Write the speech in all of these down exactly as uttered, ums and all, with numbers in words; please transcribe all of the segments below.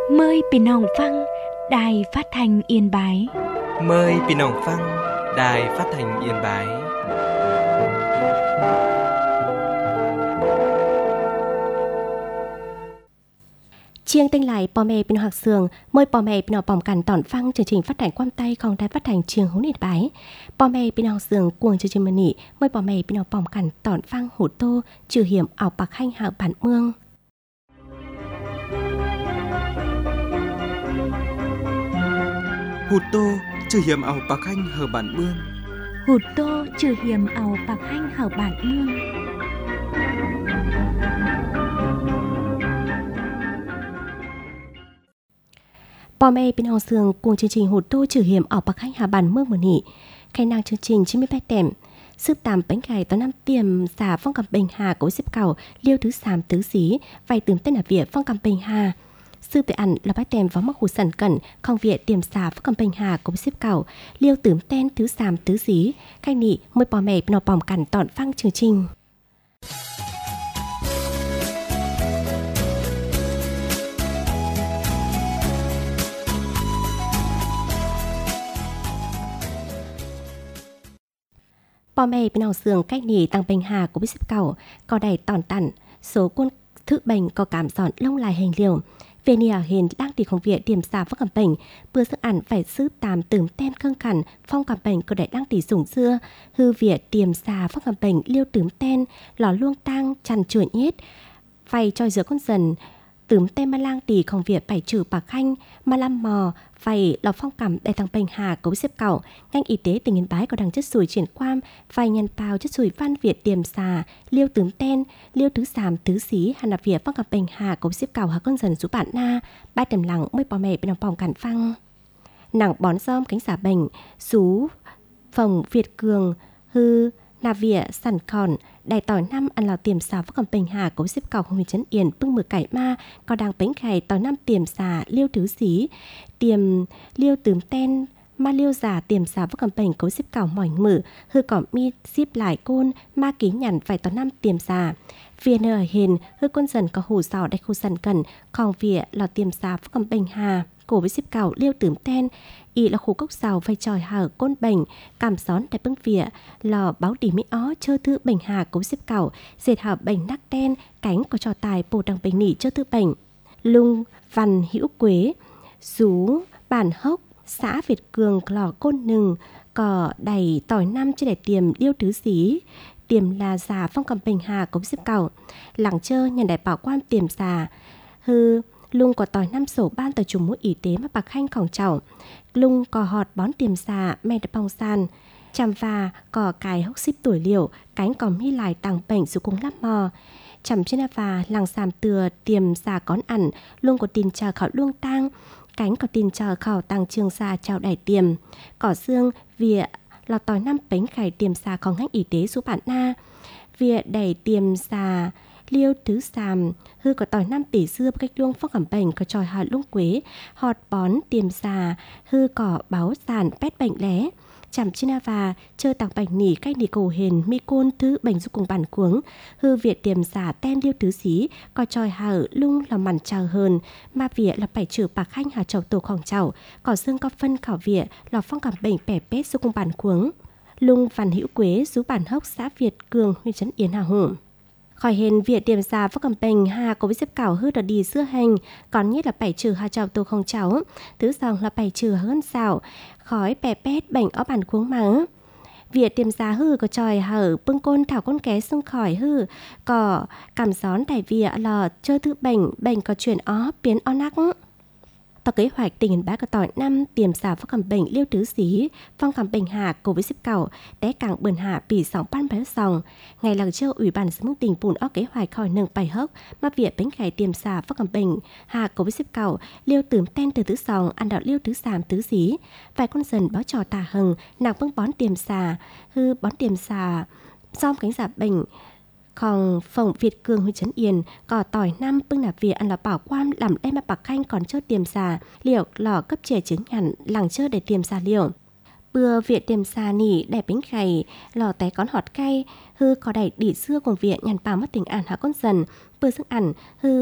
Mờiพี่น้องฟังđài phát thanh Yên Bái. Mời พี่น้องฟัง Đài Phát thanh Yên Bái. Chiêng tinh lại bò mẹ bên học sường, mời bò mẹ bên học bỏng cằn tỏn phăng chương trình phát thanh quan tayของđài phát thanh Chiêng Hữu Yên Bái. Bò mẹ bên học sường cuồng chương trình mần nị, mời bò mẹ bên học bỏng cằn tỏn phăng hủ tô, trừ hiểm ảo bạc hanh hảo bản mương. Hụt tô trừ hiểm ảo bạc hanh hở bản mương. Hụt tô trừ hiểm ảo bạc hanh hảo bản mương. Bò mẹ bên học sường cuồng chương trình hụt tô trừ hiểm ảo bạc hanh hảo bản mương mần nị. Khai năng chương trình chín mươi ba tèm. Sức tàm bánh gài tao năm tiềm xà phong cầm bình hà cố xếp cầu liêu thứ sàm tứ xí vay tường tên là việc phong cầm bình hà. Sư tự ăn là bái tèm vào mắc hủ sần cẩn không việc tiềm xà phong cầm bình hà cố xếp cầu liêu tường tên thứ sàm tứ xí khai nị mới bò mẹ nọ bòm cằn tọn phăng chương trình. Bò mẹ bên nào sườn cách nỉ tăng bình hà của biết xếp cầu có đầy tòn tặn số quân thức bệnh có cảm giòn lông lại hình liều về nỉa hình đang đi công việc tiềm xà phong cầm bệnh bữa sức ăn phải sư tàm tưởng tên khương khẩn phong cầm bệnh có đầy đang đi dùng xưa hư việc tiềm xà phong cầm bệnh liêu tưởng tên lò luông tang chăn chuột nhết vay cho giữa con dần tửm tên ma lang tỷ công việc phải trừ bạc khanh ma lam mò phải lò phong cầm đại thằng bình hà cấu xếp cầu ngành y tế tỉnh Yên Bái có đằng chất sủi triển quan vài nhân bào chất sủi văn việt tiềm xà liêu tửm tên liêu tứ sàm tứ xí hà nạp việc phong cầm bình hà cấu xếp cầu hà con dần số bản na ba tầm lặng mới bò mẹ bên đồng phòng cản phăng nặng bón rơm cánh xả bệnh sú phòng việt cường hư nà vỉa sẵn khòn đại tỏi năm ăn lào tiềm xà phong cầm bình hà cấu xếp cầu không chấn yên bưng mực cải ma có đang bánh khải tỏi năm tiềm xà liêu thứ xí tiềm liêu tửm tên ma liêu giả tiềm xà phong cầm bình cấu xếp cầu mỏi mử hư cỏ mi xếp lại côn ma ký nhằn vài tỏi năm tiềm xà viên ở hình hư con dần có hủ sò đại khu sần cần còn vỉa lò tiềm xà phong cầm bình hà cổ với xếp cầu liêu tửm tên y là khu cốc sào vay tròi hở côn bệnh cảm xón đại bưng vỉa lò báo đi mỹ ó chơ thư bình hà cấu xếp cầu dệt hở bệnh nắc đen cánh có trò tài bồ đằng bình nỉ chơ thư bệnh lung văn hữu quế rú bản hốc xã Việt Cường lò côn nừng cỏ đầy tỏi năm trên để tiềm liêu tứ xí tiềm là già phong cầm bình hà cấu xếp cầu lẳng chơ nhận đại bảo quan tiềm già hư lung có tỏi năm sổ ban tờ chùm mũi y tế mà bạc khanh khổng chảo lung có họt bón tiềm xà mẹ đập bong san chằm và cỏ cài hốc xíp tuổi liều cánh có mi lại tàng bệnh sự cung lắp mò chằm trên và làng sàm từa tiềm xà cón ẩn lung có tin chờ khảo luông tang cánh có tin chờ khảo tàng trường xà chào đẩy tiềm cỏ xương vỉa lọt tỏi năm bánh khải tiềm xà có ngách y tế số bản na vỉa đẩy tiềm xà liêu tứ sàm hư có tỏi năm tỷ xưa cách luông phong cầm bệnh có tròi hạt luông quế họt bón tiềm xà hư cỏ báo sàn pét bệnh lé chằm trên và chơi tặng bệnh nỉ cách nỉ cổ hình mi côn thứ bệnh du cùng bản cuống hư việt tiềm xà ten liêu tứ xí có tròi hở lung là mặn trào hơn ma vỉa là bảy trừ bạc khanh hà chầu tổ khỏng chảo cỏ xương có phân khảo vỉa là phong cầm bệnh bẻ pét du cùng bản cuống lung văn hữu quế rú bản hốc xã Việt Cường huyện trấn Yên Hà Hùng khỏi hình việc tiềm xà phong cầm bình hà có với xếp cảo hư đợt đi xưa hành còn nhất là bảy trừ hà chào tô không cháu thứ dòng là bảy trừ hơn xảo khói bè pét bệnh ở bản cuống mắng việc tiềm xà hư có tròi hở bưng côn thảo con ké xung khỏi hư có cảm gión đại vỉa lò chơi thứ bệnh bệnh có chuyển ó biến ó nắc tàu kế hoạch tỉnh Yên Bái có tỏi năm tiềm xà phong cầm bệnh liêu tứ xí phong cầm bình hà cổ với xếp cầu đế cảng bườn hạ bị sóng ban béo sòng ngày làng châu ủy ban sứ tỉnh bùn ó kế hoạch khỏi nâng bài hốc mà việc bánh khải tiềm xà phong cầm bệnh hà cổ với xếp cầu liêu tửm ten từ tứ sòng ăn đạo liêu tứ sàm tứ xí vài con dần báo trò tà hừng nàng bưng bón tiềm xà hư bón tiềm xà xóm cánh giả bệnh còn phòng Việt Cường huyện trấn Yên cỏ tỏi năm bưng nạp vỉa ăn là bảo quan làm đem mà bạc khanh còn chơ tiềm xà liệu lò cấp trẻ chứng nhận làng chơ để tiềm xà liệu bừa viện tiềm xà nỉ đẹp bánh khày lò té con họt cay hư có đẩy đỉ xưa cùng viện nhàn bảo mất tình ản hạ con dần bừa sức ẩn hư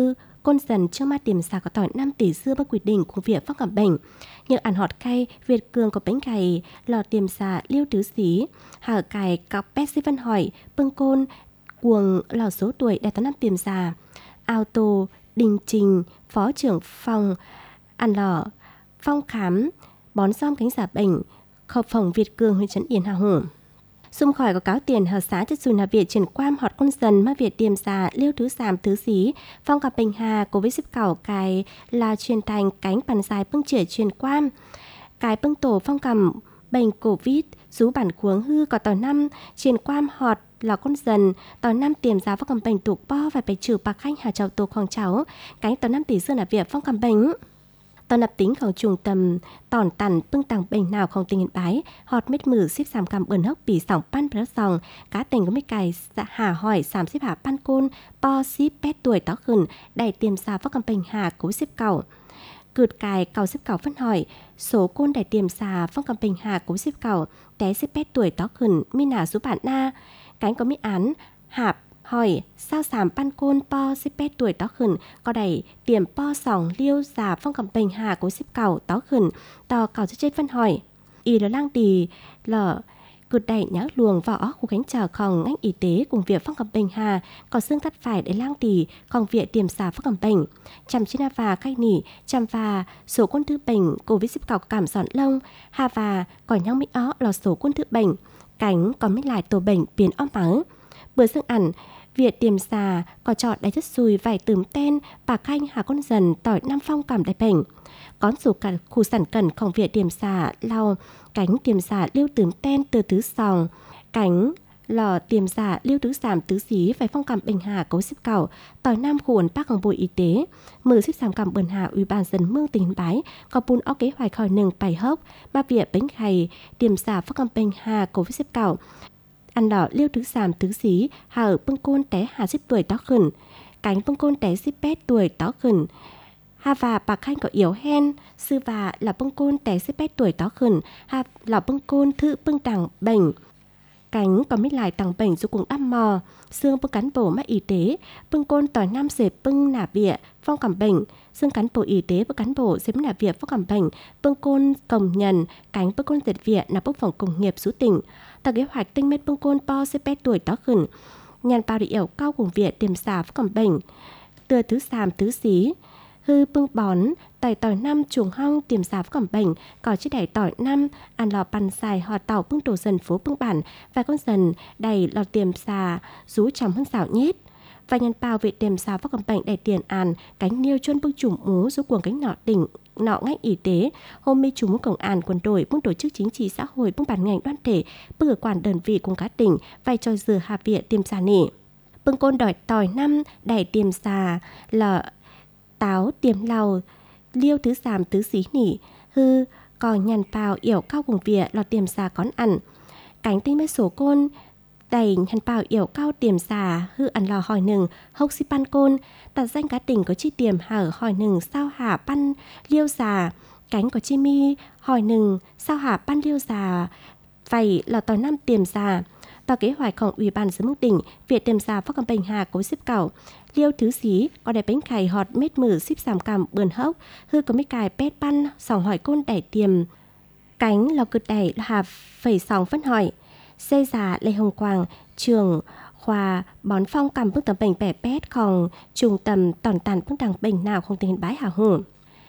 côn dần chưa ma tiềm xà có tỏi năm tỷ xưa bất quyết định của việc phong cầm bệnh. Nhưng ăn họt cay, Việt Cường có bánh cày, lò tiềm xà liêu tứ xí, hở cài cọc bét xí văn hỏi, bưng côn, cuồng lò số tuổi đại toán năm tiềm xà. Ao tô, đình trình, phó trưởng phòng, ăn lò, phong khám, bón xóm cánh giả bệnh, khẩu phòng Việt Cường huyện Trấn Yên Hà Hùng. Xung khỏi có cáo tiền hợp xã chất xùi là Việt triển quam họt con dần mà Việt tiềm xà liêu thứ sàm thứ xí phong cặp bình hà của với xếp cảo cái là truyền thành cánh bàn dài bưng trẻ truyền quam cái bưng tổ phong cầm bệnh Covid rú bản khuống hư có tàu năm truyền quam họt là con dần tàu năm tiềm giá phong cầm bệnh tục bo và phải trừ bạc khanh hà chào tổ khoảng cháu cánh tàu năm tỷ xưa là Việt phong cầm bệnh. Tòa nạp tínhของtrung tâm tòn tằn bưng tàng bệnh nào không tình hiện bái họt mết mử xếp giảm cầm bẩn hốc bì sòng pan bờ sòng cá tình có mấy cài hà hỏi sàm xếp hạ pan côn po xếp pét tuổi tó khẩn đầy tiềm xà phát cầm bệnh hà cố xếp cầu cượt cài cầu xếp cầu phân hỏi số côn đầy tiềm xà phong cầm bệnh hà cố xếp cầu té xếp pét tuổi tó khẩn mi nà số bản na cánh có mấy án hạp hỏi sao sàm pan côn po xếp pét tuổi tó khẩn có đẩy tiềm po sòng liêu già phong cầm bệnh hà của xếp cầu tó khẩn tò cầu chết phân hỏi y là lang tì lở cụt đẩy nhá luồng võ khu cánh chờ khòng ngành y tế cùng việc phong cầm bệnh hà có xương cắt phải để lang tì còn việc tiềm xà phong cầm bệnh chăm chín và khai nỉ chăm và số quân thư bệnh của với xếp cầu cảm giòn lông hà và còn nhau mỹ ó là số quân thư bệnh cánh còn mấy lại tổ bệnh biến om mắng bữa xương ảnh Việt tiềm xà có chọn đáy chất xùi vài tùm tên bà khanh hà con dần tỏi năm phong cảm đại bệnh có dù cả khu sản cần không Việt tiềm xà lau cánh tiềm xà liêu tùm tên từ tứ sòng cánh lò tiềm xà liêu tứ giảm tứ xí vài phong cảm bệnh hà cấu xếp cầu tỏi nam khuẩn bác hồng bội y tế mười xếp giảm cảm bẩn hà ủy ban dân mương tỉnh bái có bùn ó kế hoài khỏi nừng bài hốc ba Việt bánh khay tiềm xà phong cảm bệnh hà cấu xếp cầu ăn đỏ liêu tứ sàm tứ xí hà ở bưng côn té hà xếp tuổi tó khẩn cánh bưng côn té xếp pét tuổi tó khẩn hà và bạc khanh có yếu hen sư và là bưng côn té xếp pét tuổi tó khẩn hà là bưng côn thư bưng tàng bệnh cánh có mít lại tàng bệnh dù cùng đắp mò xương bưng cán bộ mắc y tế bưng côn tỏi năm xếp bưng nả bịa phong cảm bệnh xương cán bộ y tế bưng cán bộ xếp nả bịa phong cảm bệnh bưng côn công nhân cánh bưng côn dệt viện là bưng phòng công nghiệp xú tỉnh ta kế hoạch tinh mét bưng côn po xếp pét tuổi tó khẩn nhàn bao địa ẩu cao cùng viện tiềm xà phong cảm bệnh từ thứ sàm thứ xí hư bưng bón tỏi tỏi năm chuồng hong tiềm xà phong cảm bệnh có chiếc đẩy tỏi năm ăn lò bàn xài họ tàu bưng tổ dần phố bưng bản và con dần đầy lò tiềm xà rú trong hơn xảo nhít và nhân bao vệ tiềm xà phong cảm bệnh đầy tiền an cánh niêu chuôn bưng chủng mú rú cuồng cánh nọ đỉnh nọ ngách y tế hôm mi chúng công an quân đội bưng tổ chức chính trị xã hội bưng bản ngành đoàn thể bưng ở quản đơn vị cùng cá tỉnh vai trò dừa hạ viện tiềm xà nỉ bưng côn đòi tỏi năm đầy tiềm xà lò táo tiềm lầu liêu thứ sàm tứ xí nỉ hư còn nhàn bào yểu cao cùng vỉa lò tiềm xà con ăn cánh tinh mấy số côn đầy nhàn bào yểu cao tiềm xà hư ăn lò hỏi nừng hốc xí pan côn tạt danh cá tỉnh có chi tiềm hở hỏi nừng sao hả pan liêu xà cánh có chi mi hỏi nừng sao hả pan liêu xà vậy lò tỏi năm tiềm xà tòa kế hoạchของủy ban dân mức tỉnh việc tiềm xà phát cầm bệnh hà cố xếp cầu liêu thứ xí có đầy bánh khải họt mết mử xếp giảm cảm bườn hốc hư có mấy cài pét pan sòng hỏi côn đẩy tiềm cánh lò cực đẩy hà phẩy sòng phân hỏi xây giả lê hồng quang trường khoa bón phong cầm bức tầm bệnh bẻ pét còn trung tâm tòn tàn bức tàng bệnh nào không tình bái hào hùng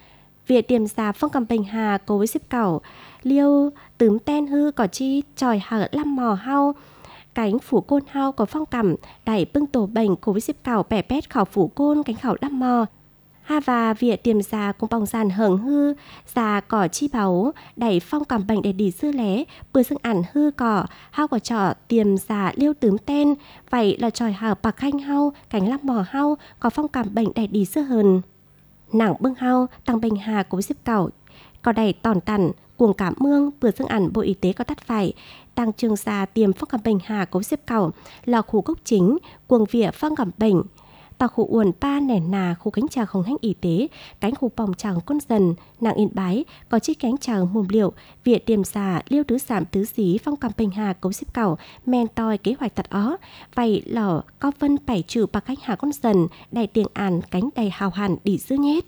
việc tiềm xà phong cầm bệnh hà cố với xếp cầu liêu tướm ten hư có chi tròi hở lăm mò hao cánh phủ côn hao có phong cầm đẩy bưng tổ bệnh cố với xếp cầu bẻ pét khảo phủ côn cánh khảo lăm mò ha và việc tiềm xà cùng bóng giàn hởng hư xà cỏ chi báu đẩy phong cầm bệnh để đi sư lé bữa xương ảnh hư cỏ hao có trọ tiềm xà liêu tướm ten vậy là tròi hở bạc khanh hao cánh lăm mò hao có phong cầm bệnh để đi sư hờn nặng bưng hao tăng bệnh hà cố với xếp cầu có đẩy tòn tằn cuồng cảm mương bữa xương ảnh bộ y tế có tắt phải tăng trường xà tiềm phong cảm bệnh hà cố xếp cầu là khu gốc chính cuồng vỉa phong cảm bệnh tàu khu uồn pa nền nà khu cánh trà không hánh y tế cánh khu bòng tràng con dần nàng yên bái có chiếc cánh tràng mùm liệu viện tiềm xà liêu tứ sảm tứ xí phong cầm bình hà cấu xếp cầu men toi kế hoạch tật ó vậy lò có vân bảy trừ bạc cánh hà con dần đầy tiền àn cánh đầy hào hàn đi dư nhét.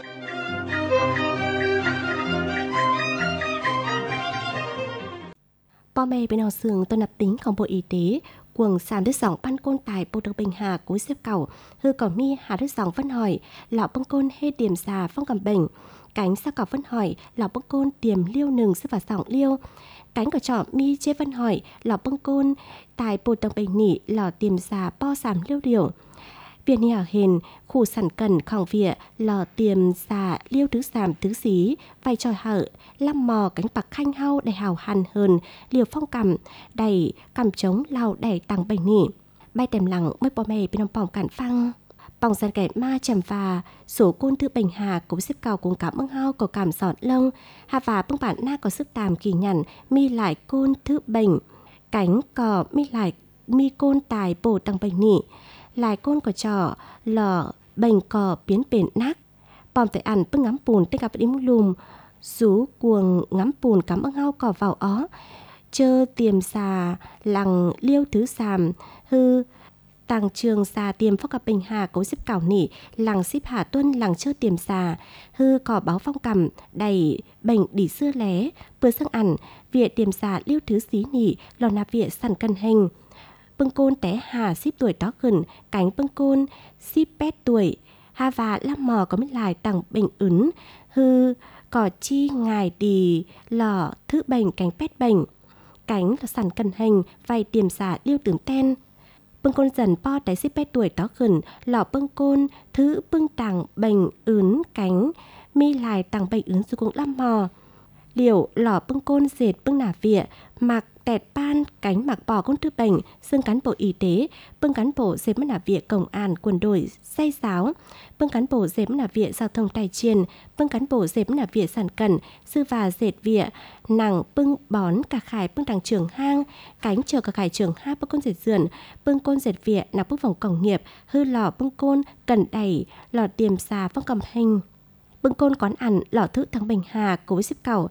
Bò mê bên nào sườn tôi nạp tínhของbộ y tế quần sàn đứt sòng ban côn tài bộ được bình hà cúi xếp cầu hư cỏ mi hà đứt sòng phân hỏi lọ băng côn hê điểm xà phong cầm bệnh cánh sa cỏ phân hỏi lọ băng côn tiềm liêu nừng xếp vào sòng liêu cánh cỏ trọ mi chê phân hỏi lọ băng côn tài bộ đồng bệnh nỉ lọ tiềm xà po sàm liêu điều viện nhà hình khu sản cần khỏng vỉa lò tiềm xà liêu tứ sàm tứ xí vai tròi hở lăm mò cánh bạc khanh hao đầy hào hàn hơn liều phong cầm đầy cầm trống lao đầy tăng bệnh nỉ bay tèm lặng mới bò mè bên bỏng cản phăng bỏng dàn kẻ ma chầm và số côn thư bệnh hà cũng xếp cao cùng cảm ơn hao có cảm giọt lông hà và bưng bản na có sức tàm kỳ nhận mi lại côn thư bệnh cánh cò mi lại mi côn tài bổ tăng bệnh nỉ lại côn của trò lò bệnh cò biến bền nát bòm tại ăn bưng ngắm bùn tên gặp đếm lùm rú cuồng ngắm bùn cắm ưng hao cò vào ó chơ tiềm xà lằng liêu thứ sàm hư tàng trường xà tiềm phóc gặp bình hà cấu xếp cảo nỉ lằng xếp hà tuân lằng chơ tiềm xà hư cò báo phong cầm đầy bệnh đỉ xưa lé vừa sang ăn vỉa tiềm xà liêu thứ xí nỉ lò nạp vỉa sẵn cân hình bưng côn té hà ship tuổi đó gần cánh bưng côn ship pet tuổi hà và lam mò có biết lại tặng bệnh ứng hư cỏ chi ngài đi lò thứ bệnh cánh pet bệnh cánh là sẵn cân hình vay tiềm xả liêu tướng ten bưng côn dần po té ship pet tuổi đó gần lò bưng côn thứ bưng tặng bệnh ứng cánh mi lại tặng bệnh ứng rồi cũng lam mò liều lò bưng côn dệt bưng nả vỉa mặc tẹt ban cánh mặc bò con tư bệnh xương cán bộ y tế bưng cán bộ dệt mất nả viện công an quân đội say sáo bưng cán bộ dệt mất nả viện giao thông tài chiên bưng cán bộ dệt mất nả viện sản cẩn sư và dệt viện nàng bưng bón cả khải bưng đằng trường hang cánh chờ cả khải trường ha bưng côn dệt dườn bưng côn dệt viện nạp bưng vòng cổng nghiệp hư lò bưng côn cần đẩy lò tiềm xà phong cầm hình bưng côn quán ăn lò thứ thằng bình hà cối xếp cầu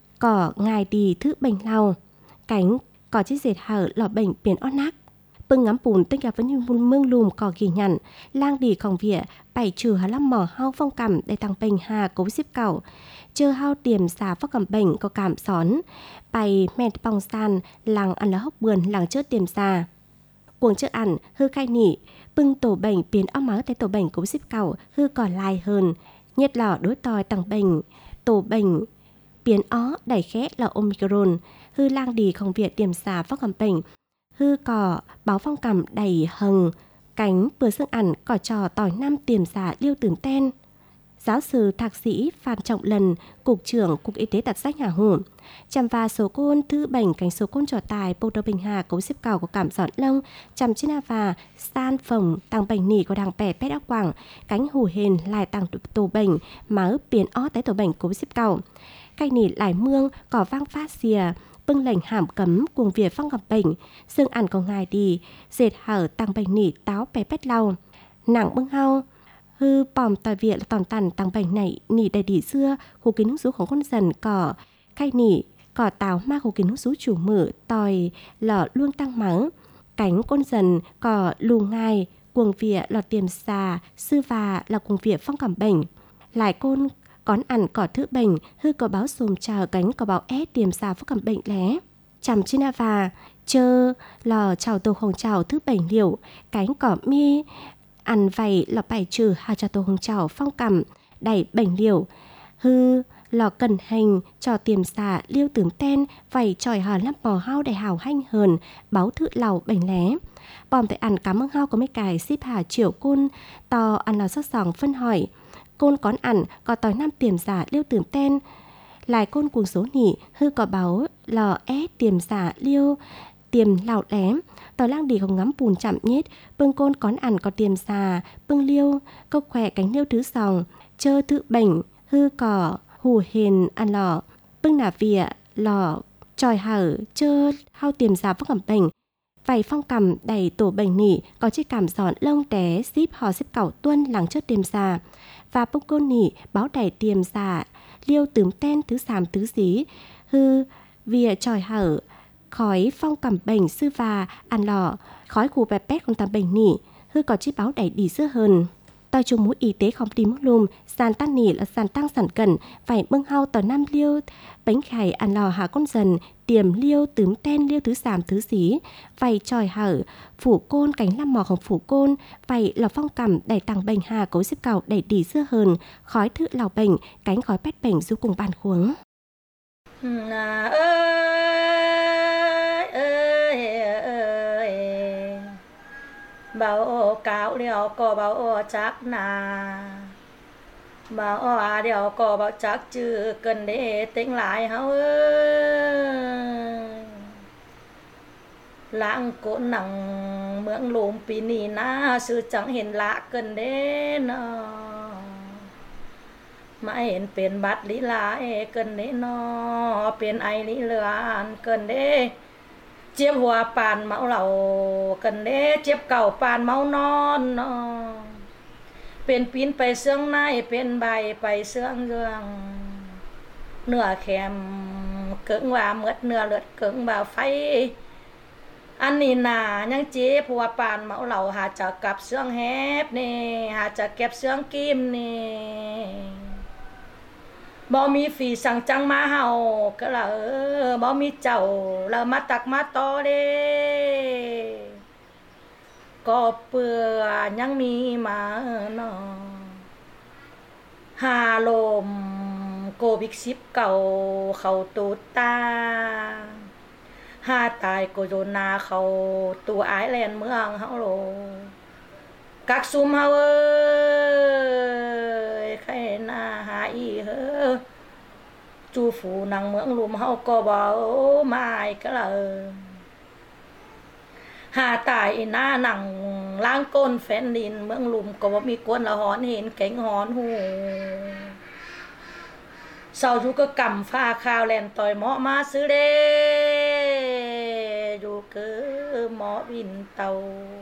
cỏ ngài đi thứ bình lau cánh có chiếc dệt hở lò bệnh biển ót nát bưng ngắm bùn tất cả vẫn như mương lùm cỏ ghi nhận lang đi khòng vỉa bảy trừ hà lăm mỏ hao phong cầm để tăng bình hà cấu xếp cầu chơ hao tiềm xà phong cầm bệnh có cảm xón bày mẹt bong san làng ăn lá hốc bườn làng chớt tiềm xà cuồng chợ ăn hư khai nỉ bưng tổ bệnh biến áo máu tại tổ bệnh cấu xếp cầu hư còn lai hơn nhiệt lò đối tòi tăng bệnh tổ bệnh biến ó đẩy khẽ là omicron hư lang đi không việc tiềm xà phong cầm bệnh hư cỏ báo phong cầm đầy hầng cánh bừa xương ẩn cỏ trò tỏi năm tiềm xà liêu tưởng ten giáo sư thạc sĩ Phan Trọng Lần cục trưởng cục y tế đặt sách Hà Hủ chăm và số côn thứ bệnh cánh số côn trò tài bộ đầu bình hà cấu xếp cầu của cảm giọt lông chăm trên và san phồng tăng bệnh nỉ của đằng bè pét áo quảng cánh hù hền lại tăng tổ bệnh máu biến ó tới tổ bệnh cấu xếp cầu cây nỉ lại mương cỏ vang phát xìa bưng lệnh hàm cấm cuồng việc phong gặp bệnh xương ăn có ngài đi dệt hở tăng bệnh nỉ táo bè pét lau nặng bưng hao hư bòm tòi viện là toàn tàn tăng bệnh này nỉ đầy đỉ xưa khu kính nước rúของcon dần cỏ cây nỉ cỏ táo ma khu kính nước rú chủ mở tòi lọ luôn tăng mắng cánh con dần cỏ lù ngài cuồng vỉa lọ tiềm xà sư và là cuồng vỉa phong cảm bệnh lại côn cón ăn cỏ thứ bệnh hư có báo xùm trào cánh có báo ép tiềm xà phong cảm bệnh lé chằm trên và chơ lò chào tổ hồng chào thứ bệnh liều cánh cỏ mi ăn vầy lò bài trừ hà cho tổ hồng chào phong cảm đẩy bệnh liều hư lò cần hành cho tiềm xà liêu tướng ten vầy tròi hờ lắp bò hao để hào hanh hờn báo thự lầu bệnh lé bòm tại ăn cám ơn hao có mấy cài ship hà triệu côn to ăn lò sắc sòng phân hỏi côn cón ăn có tòi năm tiềm giả liêu tưởng ten lại côn cuồng số nỉ hư có báo lò é tiềm giả liêu tiềm lào lém tòi lang đi không ngắm bùn chạm nhết bưng côn cón ăn có tiềm xà bưng liêu câu khỏe cánh liêu thứ sòng chơ thứ bệnh hư cỏ hù hền ăn lò bưng nà vỉa lò tròi hở chơ hao tiềm giả phúc cầm bệnh Phải phong cầm đầy tổ bệnh nỉ có chiếc cảm giòn lông té xíp hò xíp cẩu tuân lắng trước đêm xa. Và bông côn nỉ báo đầy tiềm xa liêu tướm ten thứ sàm thứ xí hư vìa tròi hở khói phong cầm bệnh sư và ăn lọ khói cù bẹp bét con tàm bệnh nỉ hư có chiếc báo đầy đi sữa hơn. Tòa chung mũi y tế không đi mức lùm, sàn tan nỉ là sàn tăng sản cẩn, phải mưng hao tòa năm liêu, bánh khải ăn lò hạ con dần, tiềm liêu tướm ten liêu thứ sàm thứ xí, phải tròi hở, phủ côn cánh lam mòของphủ côn, phải lò phong cầm đẩy tăng bệnh hà cấu xếp cầu đẩy đi sữa hơn, khói thự lào bệnh, cánh khói pét bệnh du cùng bàn khuống. À, ơi, ơi, ơi. Bảo cáo điều có bảo chắc nà bảo à điều có bảo chắc chứ cần để tính lại hao ơi lãng cốn nặng mượn lùm pì nì na sư chẳng hiện lạ cần để nó mà hiệnเป็นบัตรลีลาเอเกินเด้นอเป็นไอลีเลือนเกินเด้เจ็บหัวปานเมาเหล่ากันเด้เจ็บเก่าปานเมานอนนอเป็นปีนไปเสื่องในเป็นใบไปเสื่องเรื่องเนื้อแข็มเกิงว่าเมื่อเนื้อเลือดเกิงบ่าไฟอันนี้น่ะยังเจ็บหัวปานเมาเหล่าหาจะกลับเสื่องแฮบนี่หาจะเก็บเสื่องกิมนี่บ่มีฝีสั่งจังมาเฮาก็ละเออบ่มีเจ้าแล้วมาตักมาต่อเด้ก็เปื่อยังมีมาเนาะหาลมโควิดสิบเก้าเข้าตูดตาหาตายโคโรนาเข้าตัวไอแลนด์เมืองเฮาโลกักซุมเฮาเอ้ยใครน่าหาอีเฮ้อจูฝูนางเมืองลุมเฮาก็บ่หมายก็ละเออหาตายอีหน้าหนังล้างก้นแฟนดินเมืองลุมก็บ่มีกวนละหอนเห็นเก่งหอนหูเศร้าอยู่ก็กำฟ้าข้าวแล่นต่อยหมอมาซื้อเด้อยู่คือหมอวินเตา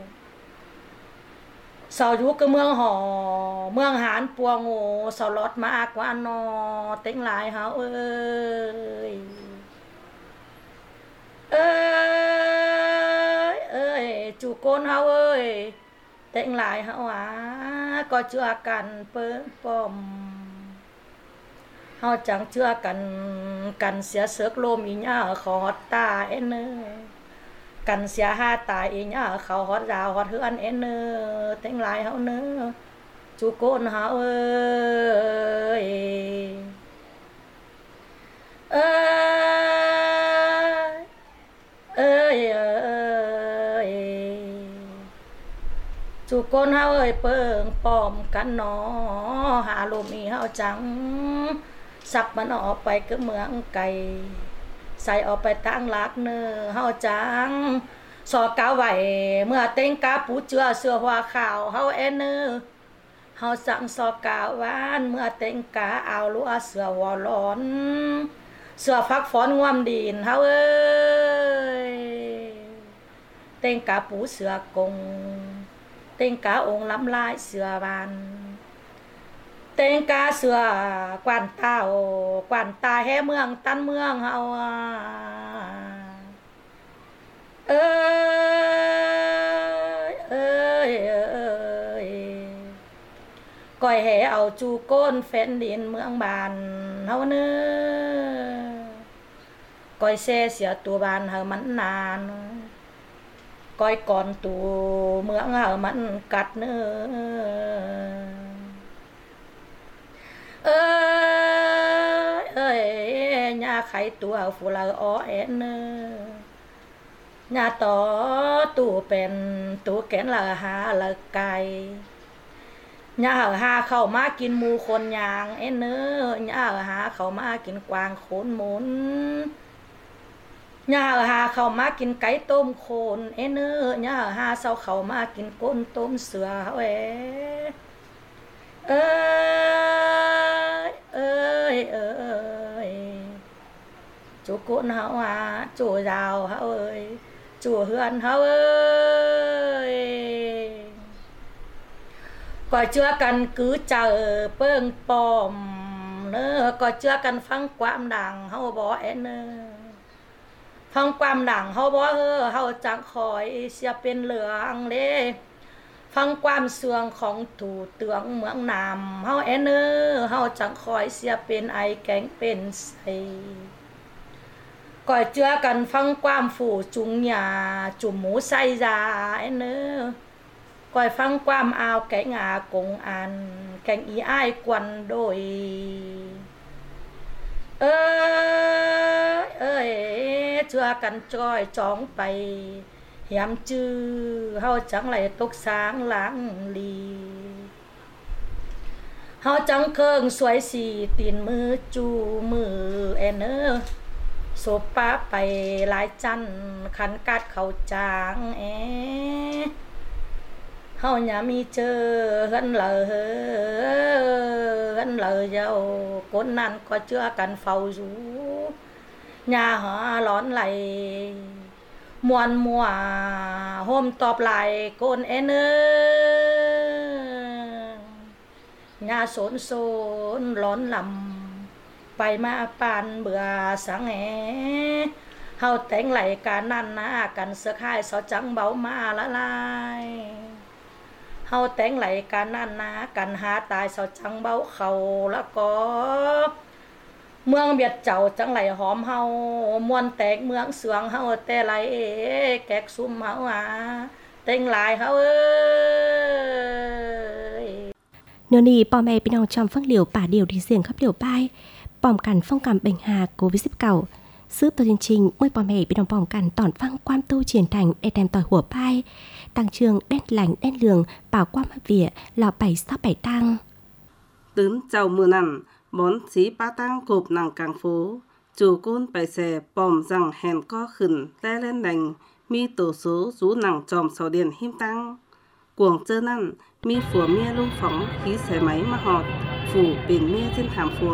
เศร้าอยู่ก็เมืองหอเมืองหานปัวโง่เศร้าลอดมากกว่านอเต็งหลายเฮาเอ้ยเอ้ยเอ้ยจูโกนเฮาเอ้ยเต็งหลายเฮาอ่ะก็เชื่อกันเปิ้งป้อมเฮาจังเชื่อกันกันเสียเสือกลมอีหญ้าขอดตาเอ็นเนอกันเสียหาตายอีหญ้าเขาฮอดดาวฮอดเฮือนเอ็นเนอเต็งหลายเฮาเนอจูโกนเฮาเอ้ยเอ้ยเอ้ยเอ้ยจูโกนเฮาเอ้ยเปิ้งป้อมกันหนอหาลมอีเฮาจังสับมันออกไปก็เมืองไก่ใส่ออกไปตั้งลักเนอเฮาจังสอกาวไหวเมื่อเต็งกาปูเจือเสือหัวขาวเฮาเอ็นเนอเฮาสั่งสอกาวหวานเมื่อเต็งกาเอาลัวเสือหัวร้อนเสือฟักฝอนง่วมดินเฮาเอ้ยเต็งกาปูเสือกงเต็งกาองค์ล้ำลายเสือบานเต็งกาเสือกวนเต้ากวนตาแห่เมืองตันเมืองเฮาเอ้ยเอ้ยเอ้ยก้อยแห่เอาจูโก้นแฟนดินเมืองบานเฮาเน้อก้อยแซ่เสียตัวบานเฮามันนานก้อยก่อนตัวเมืองเฮามันกัดเน้อเอ้ยเอ้ยญาไขตัวฟูลาอ้อแอนเนอญาต่อตู่เป็นตู่แกนละหาละไก่ญาหาเข้ามากินหมูคนยางแอนเนอญาหาเข้ามากินกวางโขนหมุนญาหาเข้ามากินไก่ต้มโคนแอนเนอญาหาเซาเข้ามากินก้นต้มเสือเอ้เอ้ยเอ้ยเอ้ยจูโกนเฮาอ่ะจูยาวเฮาเอ้ย chùa hương hao ơi có chưa cần cứ chờ bưng bòm nữa có chưa cần phăng quam đằng hao bỏ em nữa phăng quam đằng hao bỏ hơ hao chẳng khỏi sẽเป็นเหลืองเด้ฟังความเสื่องของถูเตืองเมืองนามเฮาแอนเนอร์เฮาจังคอยเสียเป็นไอแกงเป็นใสก่อยเจือกันฟังความฝูจุงหยาจุ่มหมูใส่ยาแอนเนอร์ก่อยฟังความอาวแกงอากงอันแกงอีอ้ายกวนโดยเอ้ยเอ้ยเจือกันจ้อยจ้องไปhiểm chư hao chẳng lại tốc sáng lãng lì hao chẳng khương xoay xì tiền mưa chu mưa en ơ số pa bay lái chăn khăn cát khẩu tráng é hao nhà mi chơ hân lờ hân lờ dầu cốn năn có chưa cần phao rú nhà họ lón lại muôn mùa hôm tọp lại con em ơi nhà sốn sốn lón lầm bay ma pan bữa sáng hè hao tén lại cả nan na cần sơ khai so trắng báo ma lá lai hao tén lại cả nan na cần há tài so trắng báo khẩu lá cóเมืองเบียดเจ้าจังไหลหอมเฮามวนแตกเมืองเสืองเฮาแต่ไหลแกกซุ่มเฮาอ่ะเต็งหลายเฮาเอ้ย Nếu nì bò mẹ bên ông trong phân liều bà điều đi riêng khắp liều bai bòm cằn phong cầm bệnh hà covid mười chín Sướp tôi chương trình mỗi bò mẹ bên ông bòm cằn tỏn văng quan tu triển thành để đem tỏi hủa bai tăng trường đen lành đen lường bảo qua mặt vỉa lò bảy sáu bảy tăng Tướn chào mưa nằm bón xí ba tăng cộp nàng càng phố chủ côn bài xè bòm rằng hèn co khẩn le lên đành mi tổ số rú nàng tròm sò điền him tăng cuồng chơ năn mi phùa mía lung phóng khí xe máy mà họt phủ bền mía trên thảm phùa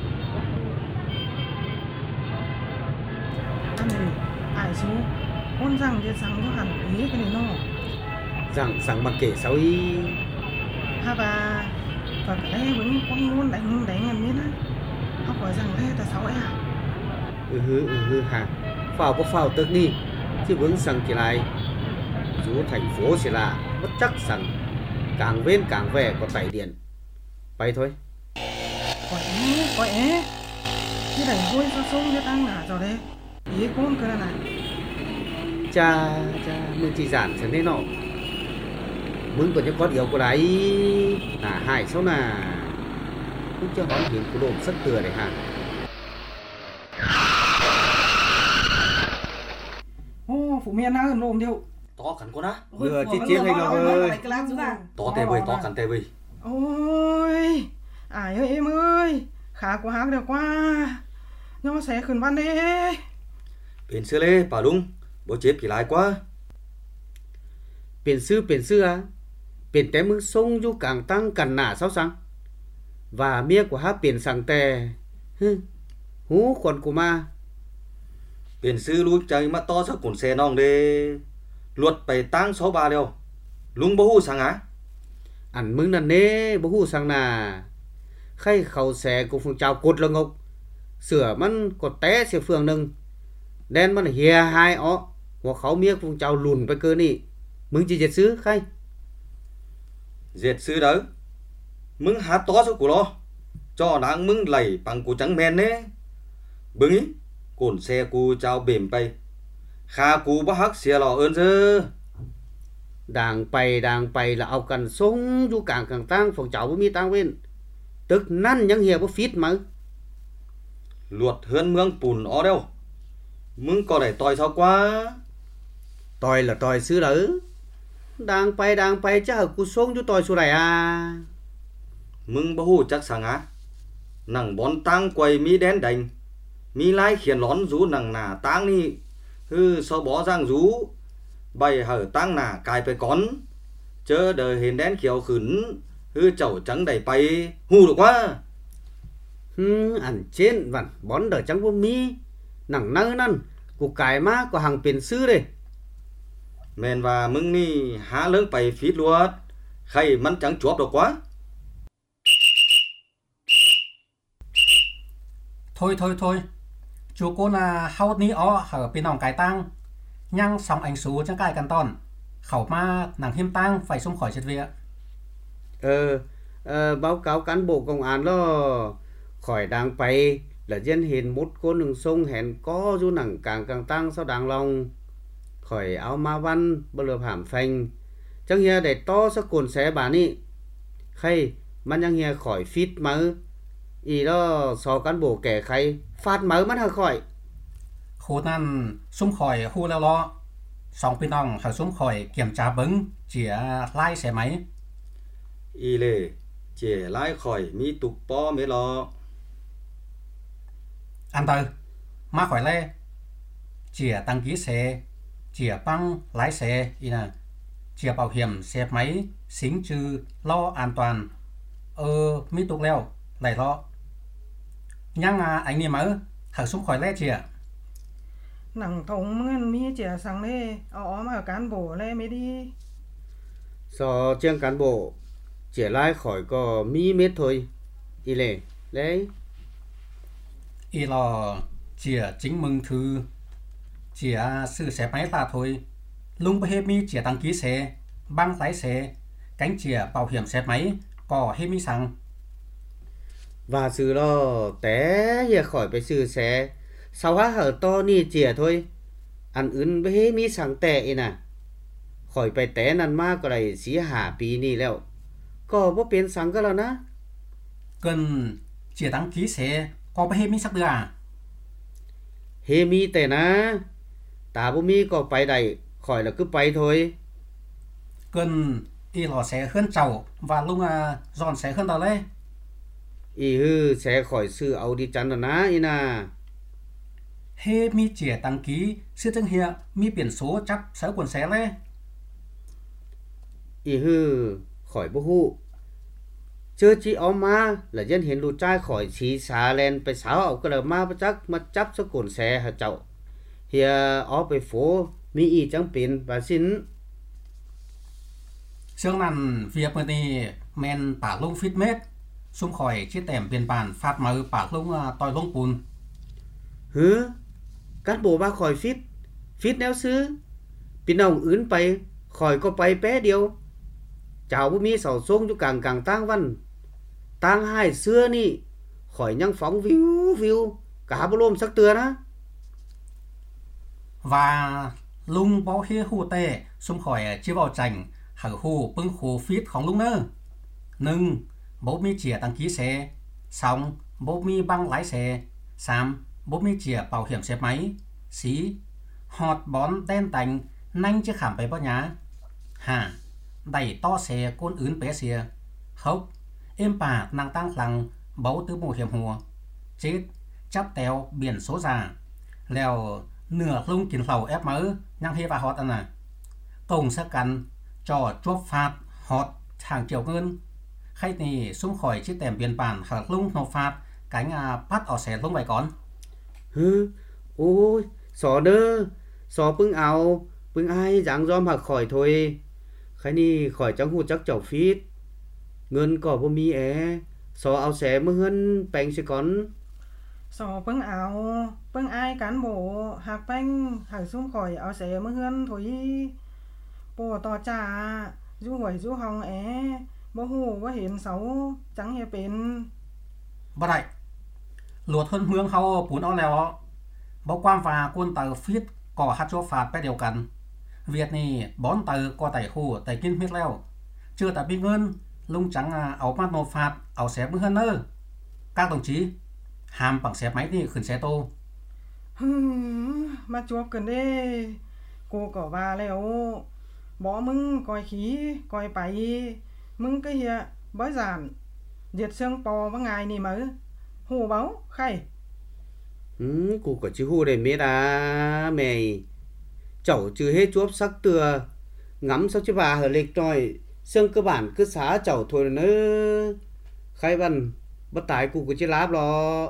anh này ai số con rằng cái rằng nó hẳn ý cái này nó rằng rằng bằng kể sao ý ha bà và cái đấy vẫn con luôn đánh đánh em biết á học hỏi rằng đây là sáu ấy à ừ hứ ừ hứ hả phao có phao tức đi chứ vững rằng kỳ lại dù thành phố chỉ là bất chắc rằng càng bên càng về có tẩy điện bay thôi có é có é cái này vui sao sông cái tăng là rồi đấy ý con cái này cha cha mình chỉ giản thế nọมึงก็จะcó điều của đấy à hai số là cũng chưa hỏi chuyện của đồn rất từa đấy hả ô phụ miền nào nôm điệu to cắn con á vừa chi chiếc hay lo ơi to tê vơi to cắn tê vơi ôi ai ơi em ơi khá quá hát được quá nó sẽ khẩn văn đi biển xưa lê bà đúng bố chết kỳ lại quá biển sư biển sư à biển té mưng sông du càng tăng cằn nả sao sang và mía của hát biển sàng tè hú còn của ma biển sư lúc chạy mà to sao cuốn xe nong đê luật bày tăng số ba đeo lung bố hú sang á ảnh mưng là nê bố hú sang nà khay khẩu xe của phường chào cột là ngục sửa mắn có té xe phường nâng đen mắn hìa hai ó hoặc khẩu mía phường chào lùn với cơ nị mưng chỉ diệt sư khay diệt sư đó mưng hát to số của nó cho đáng mưng lầy bằng của trắng men nế bưng ý cồn xe cu chào bềm bay kha cu bác hắc xe lò ơn chứ đàng bày đàng bày là ao cần sông du càng càng tăng phòng cháu với mi tăng bên tức năn nhăng hiệp có phít mà luật hơn mương bùn ó đâu mưng có đẩy tòi sao quá tòi là tòi sư đó đang bay đang bay chắc ở cú sông chú tòi xuống này à mưng bố hù chắc sáng á nằng bón tăng quầy mi đen đành mi lai khiển lón rú nằng nà tăng đi hư so bó giang rú bày hở tăng nà cài phải con chớ đời hình đen khiều khửn hư chậu trắng đầy bay hù được quá hư ảnh trên vằn bón đời trắng vô mi nằng nơ năn của cài má của hàng biển sư đây Mẹn và mưng ni há lớn bày phít luôn. Khay mắn chẳng chóp được quá. Thôi thôi thôi. Chú cô là hao ní ó hở bên nòng cái tăng. Nhăng sóng ảnh xú chẳng cái căn tòn. Khẩu ma nàng hiêm tăng phải xung khỏi chết việc. Ờ, ờ, báo cáo cán bộ công an đó khỏi đang bay là dân hiền một cô nừng sông hẹn có du nặng càng càng tăng sao đáng lòng khỏi áo ma văn bơ lợp hàm phanh chẳng hia để to sao cồn xé bán ý khay mà chẳng hia khỏi phít mớ ý đó so cán bộ kẻ khay phát mớ mắt hơi khỏi Khu nan xung khỏi khu leo lo. Sóng bên nòng hở xung khỏi kiểm tra bứng chỉ lai xe máy. Y lệ trẻ lái khỏi mi tục po mê lo. An tờ, mà khỏi lê. Chỉ đăng ký xe, chỉ băng lái xe, ý nè. Chỉ bảo hiểm xe máy, xính trừ, lo an toàn. Ờ, mi tục leo, lại lo. Nhưng à, anh đi mơ, hở xung khỏi lê chị ạ. Nặng thống ngân mi trẻ sáng lê, ó mà cán bộ lê mới đi. so chiang cán bộ chỉ lái khỏi có mi mét thôi ý lệ đấy Ý là chỉ chính mừng thư. Chỉ sự xe máy là thôi. Lung bê mi chỉ đăng ký xe, băng lái xe, cánh chỉ bảo hiểm xe máy, có hết mi xăng. và sự lo té giờ khỏi phải sự xe sau há hở to ni chìa thôi ăn ướn với hết mi sáng tệ nè khỏi phải té năn ma có đầy xí hả pí ni lẹo có bố biến sáng cái là ná Cần chỉ đăng ký xe, có bê mi sắc đưa à? hê mi tệ ná ta bố mi có phải đầy khỏi là cứ phải thôi Cần ý là xe hơn chầu và lung à, dọn xe hơn tàu lê. ý hư sẽ khỏi sự áo đi chắn rồi ná ý nà Hê mi chỉ đăng ký sư thương hiệu mi biển số chấp sở quần xe lê. ý hư khỏi bố hụ chưa chỉ ó ma là dân hiến lụt trai khỏi xí xá lên phải xáo ảo cái là ma bắt chắc mà chấp số cồn xe hả chậu thì óไปphố mi ý chẳng biến và xin Sương nằn việc mà đi men bả lung phít mết. Xung khỏi chiếc tèm biên bản phạt mơ bả lung à, tòi lung bùn. hứ cán bộ ba khỏi phít phít néo sư pin ông ướn bay khỏi có bay bé điều chào bố mi sầu xuống cho càng càng tang văn tang hai xưa ni khỏi nhăng phóng view view cả bố lôm sắc tưa đó Và lung bó hê hù tê xung khỏi chia vào chành hở hù bưng khủ phítของlung nơ. Nâng bố mi chìa đăng ký xe. Xong bố mi băng lái xe. Sam bố mi chìa bảo hiểm xe máy. Xí họt bón đen tành nanh chiếc khảm bấy bó nhá. Hả đẩy to xe côn ướn bé xìa. Khốc êm bà nàng tăng lăng bấu tư mù hiểm hùa. Chết chắp tèo biển số già. Lèo nửa lung kín lầu ép mớ nhang hê và họt ăn à. Công sắc cắn cho chuốc phạt họt hàng triệu ngân. Khách này xung khỏi chiếc tèm biên bản hở lung nộp phạt cánh à, bắt ở xe lung vài con. hứ ôi xó đơ xó bưng áo bưng ai dáng dòm hạc khỏi thôi khai ni khỏi chẳng hù chắc chậu phít ngân cỏ bố mi é xó áo xé mơ hân bánh sẽ con Sò bưng áo, bưng ai cán bộ, hạc bánh, hạc xung khỏi áo xé mơ hươn thôi. Bồ tò trà, du hỏi du hòng é, bố hù bố hiến xấu, chẳng hề bên. Bà đại luột hơn hương hao bún áo lèo. Bố quan và quân tờ phít có hát cho phạt bé điều cần. Việt này bón tờ có tẩy hù tẩy kinh huyết leo. Chưa tả bị ngân lung trắng à, áo mắt nộp phạt áo xé mơ hân nơ. Các đồng chí hàm bằng xe máy đi khẩn xe tô. Hừ, mà chuộc cần đê. Cô có bà lèo, bỏ mưng coi khí, coi bày. Mưng cái hiệu, bói giản. Diệt xương bò vào ngày này mà. Hù báo, khay. ừ, cụ có chứ hù để mết à mày chậu chứ hết chuốc sắc từa ngắm sao chứ bà hở lịch rồi xương cơ bản cứ xá chậu thôi nữa khai văn bất tài cụ có chứ láp lo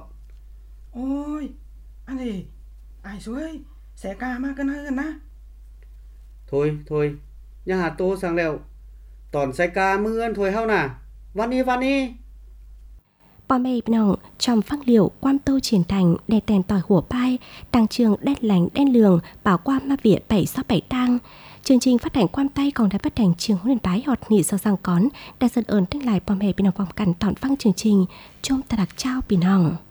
Ôi, anh gì? Ai xuống, sẽ ca mà cân hơn á. thôi thôi nhà hạt tô sang lèo tòn sai ca mưa ơn thôi hao nà văn đi văn đi พ่อแม่พี่น้องชมฟังเหลียวความโตเฉียนทังได้แต่นต่อยหัวป้ายตังเชืองแดนแหลงแดนเลืองป่าวความมาเวียไปซอไปตังchương trình phát hành quan tay còn đã phát hành trường huấn luyện bái họt nị sau sang cón đã dần ơnทั้งหลายพ่อแม่พี่น้องพร้อมกันตอนฟังchương trìnhชมตรักเจ้าพี่น้อง